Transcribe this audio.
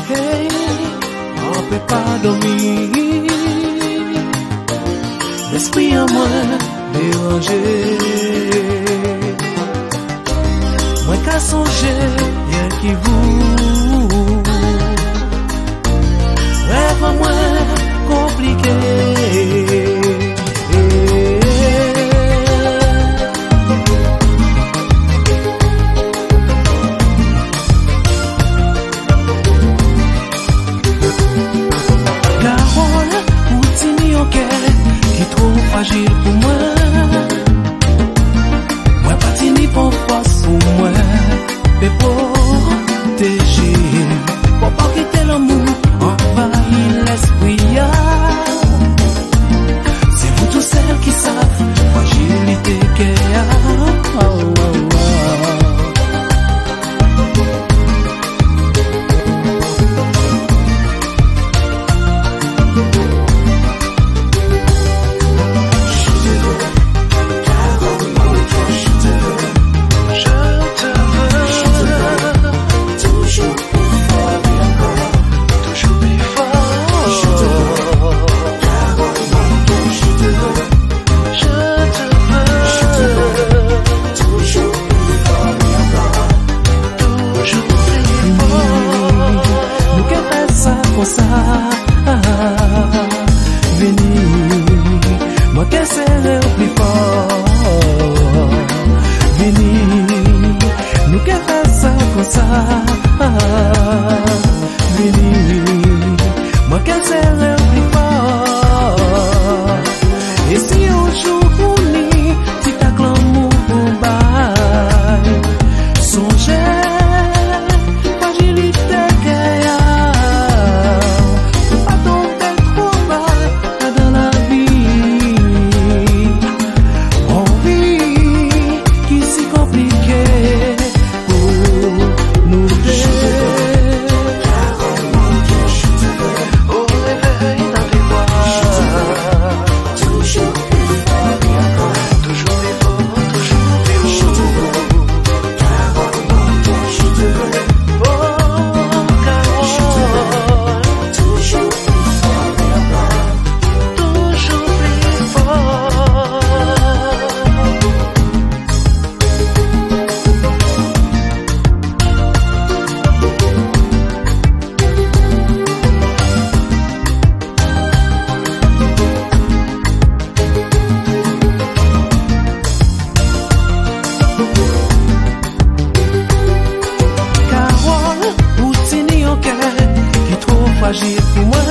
Hey, on peut pas dormir. L'esprit en moi dérangé. Moi qu'à songer, rien qui vous. Rêve en moi compliqué. Fragile pour moi, moi patini pour force pour moi, mais protéger, pour pas quitter l'amour, envahir l'esprit. C'est vous tous celles qui savent, fragilité qu'il y a. Ça, venez, moi qu'elle serait plus fort. Venez, nous qu'elle fait ça comme ça. Venez, moi qu'elle serait plus fort. Et si on joue pour nous, si t'as l'amour pour bail, songez, fragilité qu'il y a. Fragile pour moi.